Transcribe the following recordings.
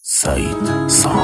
سعید سام.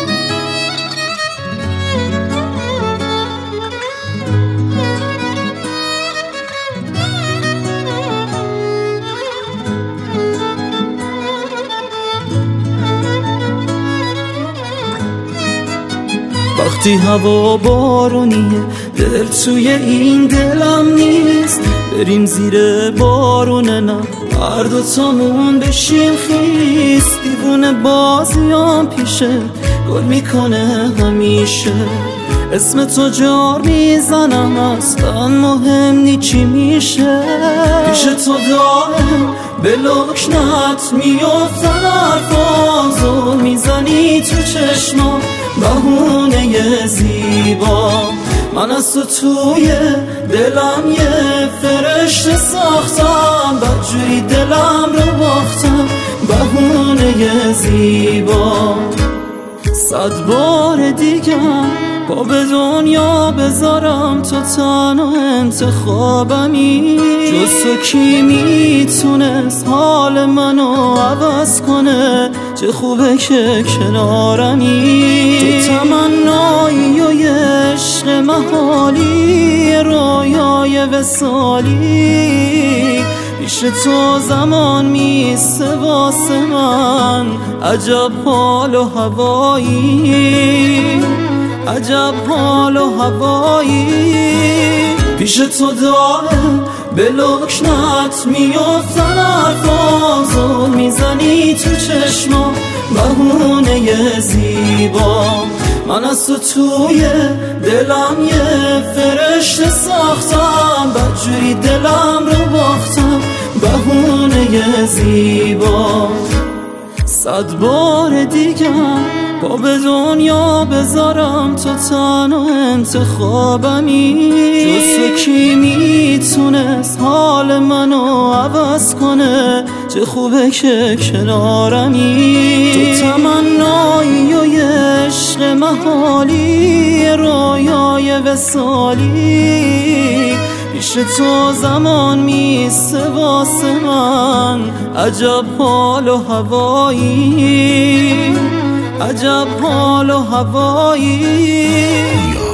وقتی هوا بارونیه دل توی این دلم نیست، بریم زیر بارونه نه هر دوتامون بشیم خیس. دیوونه بازیام پیشه گل میکنه همیشه، اسم تو جار میزنم اصلا مهم نی چی میشه. پیش تو دارم به لکنت میافتن حرفا، میزنی تو چشما بهونه زیبا. من از تو توی دلم یه فرشته ساختم، بدجوری دلم رو باختم بهونه زیبا. 100 بار دیگم با به دنیا بذارم تو تنها انتخابمی، جز تو کی میتونست حال منو عوض کنه؟ چه خوبه که کنارمی، تو تمنایی و یه عشق محالی، رویای وصالی. پیش تو زمان میسته واسه من، عجب حال و هوایی، عجب حال و هوایی. پیش تو دارم به لکنت میافتن حرفا، میزنی تو چشما بهونه زیبا. من از تو توی دلم یه فرشته ساختم، بدجوری دلم رو باختم بهونه زیبا. 100 بار دیگم با به دنیا بذارم تو تنها انتخابمی، جز تو کی میتونست حال منو عوض کنه؟ چه خوبه که کنارمی، تو تمنایی و یه عشق محالی، رویای وصالی. پیش تو زمان میسته واسه من، عجب حال و هوایی، عجب حال و هوایی.